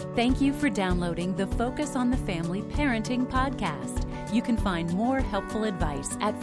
Thank you for downloading the Focus on the Family Parenting Podcast. You can find more helpful advice at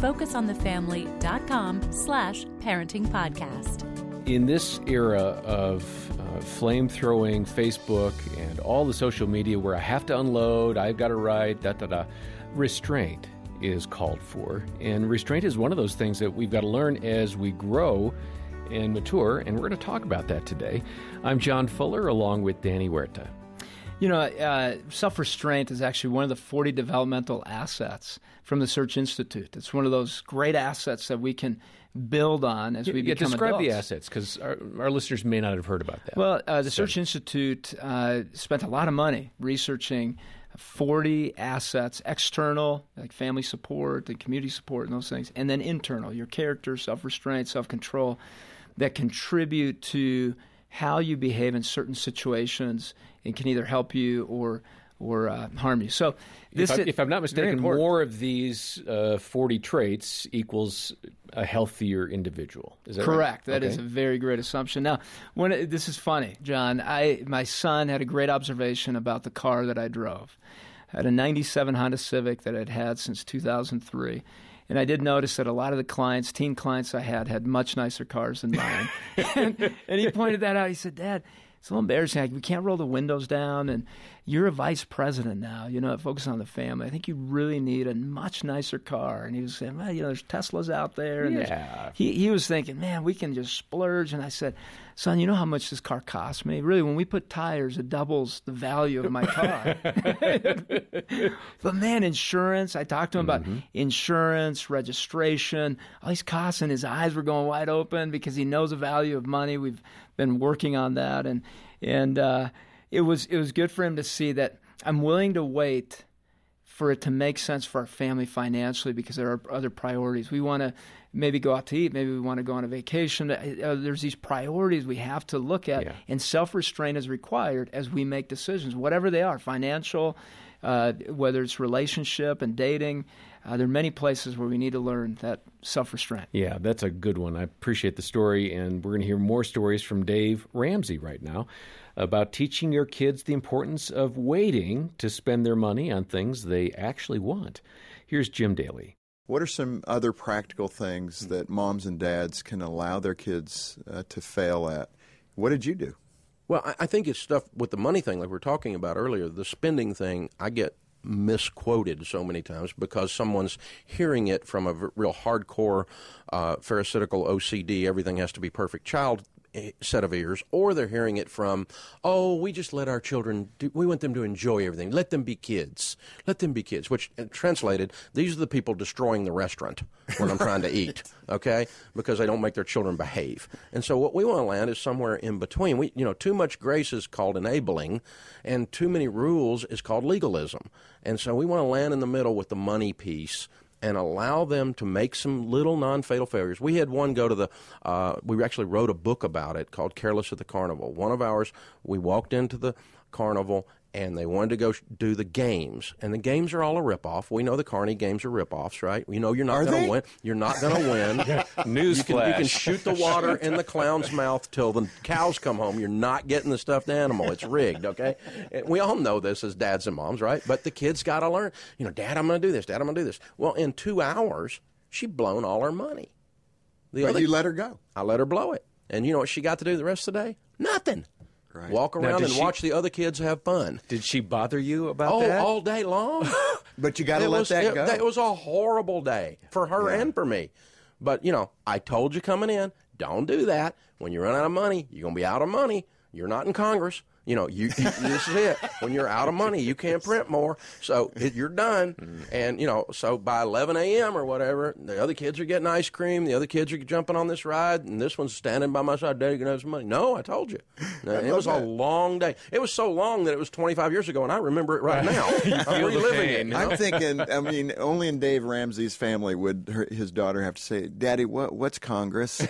focusonthefamily.com/parenting podcast. In this era of flame-throwing Facebook and all the social media where I have to unload, I've got to write, restraint is called for. And restraint is one of those things that we've got to learn as we grow and mature, and we're going to talk about that today. I'm John Fuller, along with Danny Huerta. You know, self-restraint is actually one of the 40 developmental assets from the Search Institute. It's one of those great assets that we can build on as we become describe adults. the assets, because our listeners may not have heard about that. Well, the Search Institute spent a lot of money researching 40 assets, external, like family support and community support and those things, and then internal, your character, self-restraint, self-control, that contribute to how you behave in certain situations and can either help you or harm you. So, if I'm not mistaken, more of these 40 traits equals a healthier individual. Is that correct? Right? That is a very great assumption. Now, this is funny, John. My son had a great observation about the car that I drove. I had a 97 Honda Civic that I'd had since 2003. And I did notice that a lot of the clients, teen clients I had much nicer cars than mine. and he pointed that out. He said, "Dad, it's a little embarrassing. We can't roll the windows down, and you're a vice president now, Focus on the Family. I think you really need a much nicer car." And he was saying, "Well, there's Teslas out there." And he was thinking, "Man, we can just splurge." And I said, "Son, you know how much this car cost me? Really, when we put tires, it doubles the value of my car." But man, insurance, I talked to him about insurance, registration, all these costs, and his eyes were going wide open because he knows the value of money. We've been working on that, and it was good for him to see that I'm willing to wait for it to make sense for our family financially because there are other priorities. We want to maybe go out to eat, maybe we want to go on a vacation. There's these priorities we have to look at, and self-restraint is required as we make decisions, whatever they are, financial, whether it's relationship and dating. There are many places where we need to learn that self-restraint. Yeah, that's a good one. I appreciate the story, and we're going to hear more stories from Dave Ramsey right now about teaching your kids the importance of waiting to spend their money on things they actually want. Here's Jim Daly. What are some other practical things that moms and dads can allow their kids to fail at? What did you do? Well, I think it's stuff with the money thing, like we were talking about earlier, the spending thing. I get misquoted so many times because someone's hearing it from a real hardcore pharisaical OCD, everything has to be perfect child set of ears, or they're hearing it from, we just let our children, we want them to enjoy everything. Let them be kids. Let them be kids, which translated, these are the people destroying the restaurant when I'm trying to eat, okay, because they don't make their children behave. And so what we want to land is somewhere in between. Too much grace is called enabling, and too many rules is called legalism. And so we want to land in the middle with the money piece and allow them to make some little non-fatal failures. We had one go to we actually wrote a book about it called Careless at the Carnival. One of ours, we walked into the carnival and they wanted to go do the games. And the games are all a ripoff. We know the Carney games are ripoffs, right? You're not going to win. You're not going to win. Newsflash. You can shoot the water in the clown's mouth till the cows come home. You're not getting the stuffed animal. It's rigged, okay? And we all know this as dads and moms, right? But the kids got to learn, Dad, I'm going to do this. Dad, I'm going to do this. Well, in 2 hours, she'd blown all her money. But you let her go. I let her blow it. And you know what she got to do the rest of the day? Nothing. Right. Walk around and watch the other kids have fun. Did she bother you about that? All day long. But you got to let that go. It was a horrible day for her and for me. But, I told you coming in, don't do that. When you run out of money, you're going to be out of money. You're not in Congress. This is it. When you're out of money, you can't print more. So you're done. And, so by 11 a.m. or whatever, the other kids are getting ice cream. The other kids are jumping on this ride. And this one's standing by my side. Daddy, can I have some money? No, I told you. It was a long day. It was so long that it was 25 years ago, and I remember it right now. I'm reliving it. I'm thinking, only in Dave Ramsey's family would his daughter have to say, Daddy, what's Congress?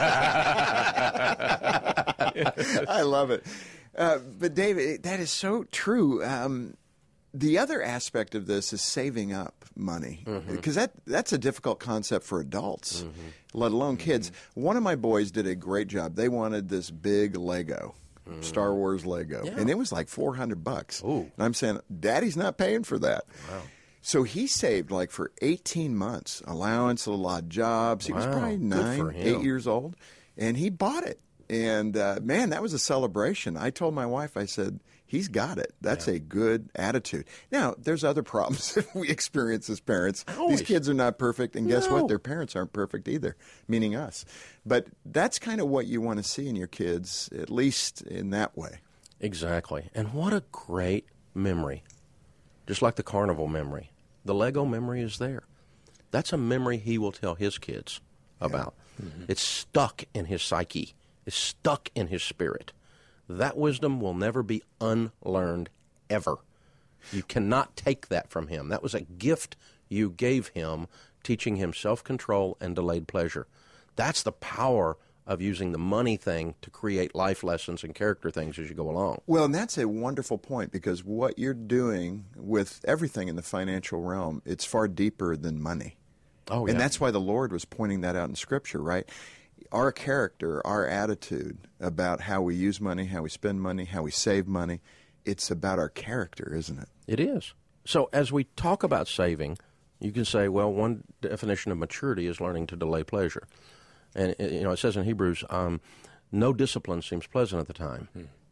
I love it. But Dave, that is so true. The other aspect of this is saving up money, because that's a difficult concept for adults, let alone kids. One of my boys did a great job. They wanted this big Lego. Star Wars Lego. Yeah. And it was like $400. Ooh. And I'm saying, Daddy's not paying for that. Wow. So he saved like for 18 months, allowance, a lot of jobs. He was Wow. probably Good for 9, him. 8 years old. And he bought it. And man, that was a celebration. I told my wife, I said, he's got it. That's a good attitude. Now, there's other problems that we experience as parents. Always. These kids are not perfect. And guess No. what? Their parents aren't perfect either, meaning us. But that's kind of what you want to see in your kids, at least in that way. Exactly. And what a great memory. Just like the carnival memory. The Lego memory is there. That's a memory he will tell his kids about. Mm-hmm. It's stuck in his psyche. It's stuck in his spirit. That wisdom will never be unlearned, ever. You cannot take that from him. That was a gift you gave him, teaching him self-control and delayed pleasure. That's the power of using the money thing to create life lessons and character things as you go along. Well, and that's a wonderful point, because what you're doing with everything in the financial realm, it's far deeper than money. Oh, yeah. And that's why the Lord was pointing that out in Scripture, right? Our character, our attitude about how we use money, how we spend money, how we save money, it's about our character, isn't it? It is. So as we talk about saving, you can say, well, one definition of maturity is learning to delay pleasure. And, it says in Hebrews, no discipline seems pleasant at the time,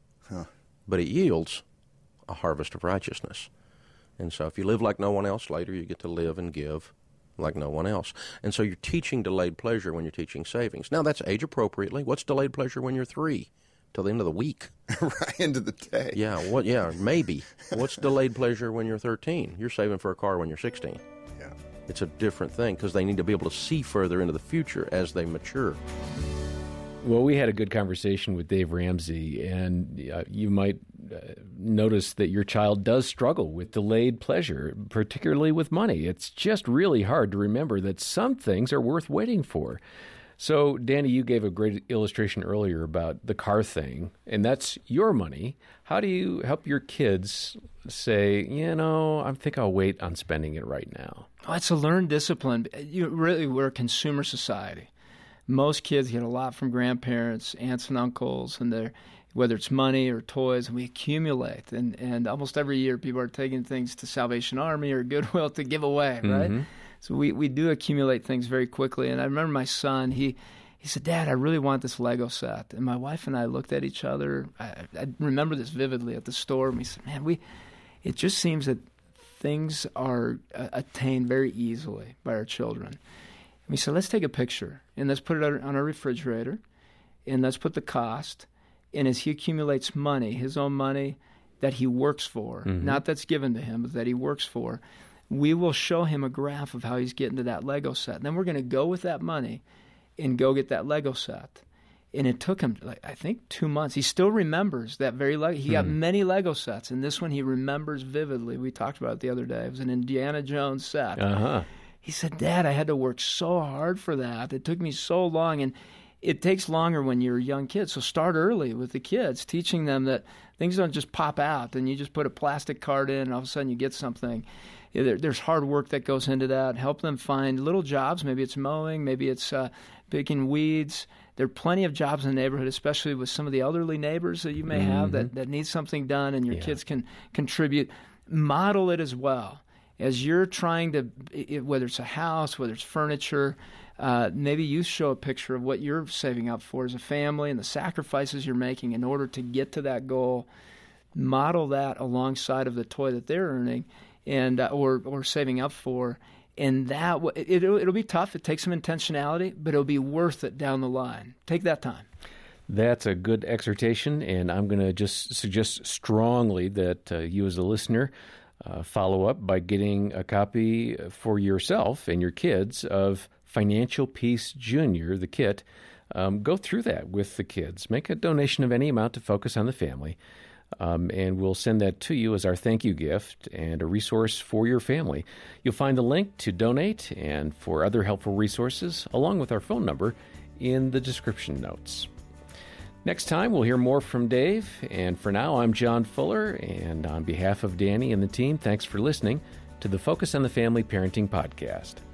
but it yields a harvest of righteousness. And so if you live like no one else, later you get to live and give like no one else. And so you're teaching delayed pleasure when you're teaching savings. Now, that's age appropriately. What's delayed pleasure when you're 3? Till the end of the week. Right into the day. Yeah, maybe. What's delayed pleasure when you're 13? You're saving for a car when you're 16. Yeah. It's a different thing because they need to be able to see further into the future as they mature. Well, we had a good conversation with Dave Ramsey, and you might notice that your child does struggle with delayed pleasure, particularly with money. It's just really hard to remember that some things are worth waiting for. So, Danny, you gave a great illustration earlier about the car thing, and that's your money. How do you help your kids say, I think I'll wait on spending it right now? Oh, it's a learned discipline. We're a consumer society. Most kids get a lot from grandparents, aunts and uncles, and whether it's money or toys, and we accumulate. And almost every year people are taking things to Salvation Army or Goodwill to give away, right? Mm-hmm. So we do accumulate things very quickly. And I remember my son, he said, Dad, I really want this Lego set. And my wife and I looked at each other. I remember this vividly at the store. And we said, man, it just seems that things are attained very easily by our children. And we said, let's take a picture, and let's put it on our refrigerator, and let's put the cost. And as he accumulates money, his own money that he works for, not that's given to him, but that he works for, we will show him a graph of how he's getting to that Lego set. And then we're going to go with that money and go get that Lego set. And it took him, I think, 2 months. He still remembers that very Lego. He got many Lego sets, and this one he remembers vividly. We talked about it the other day. It was an Indiana Jones set. Uh-huh. He said, Dad, I had to work so hard for that. It took me so long. And it takes longer when you're a young kid. So start early with the kids, teaching them that things don't just pop out and you just put a plastic card in and all of a sudden you get something. There's hard work that goes into that. Help them find little jobs. Maybe it's mowing. Maybe it's picking weeds. There are plenty of jobs in the neighborhood, especially with some of the elderly neighbors that you may have that need something done, and your kids can contribute. Model it as well. As you're trying to, whether it's a house, whether it's furniture, maybe you show a picture of what you're saving up for as a family and the sacrifices you're making in order to get to that goal. Model that alongside of the toy that they're earning and or saving up for. And that it'll be tough. It takes some intentionality, but it'll be worth it down the line. Take that time. That's a good exhortation, and I'm going to just suggest strongly that you as a listener follow up by getting a copy for yourself and your kids of Financial Peace Junior, the kit. Go through that with the kids. Make a donation of any amount to Focus on the Family, and we'll send that to you as our thank you gift and a resource for your family. You'll find the link to donate and for other helpful resources, along with our phone number, in the description notes. Next time, we'll hear more from Dave. And for now, I'm John Fuller. And on behalf of Danny and the team, thanks for listening to the Focus on the Family Parenting Podcast.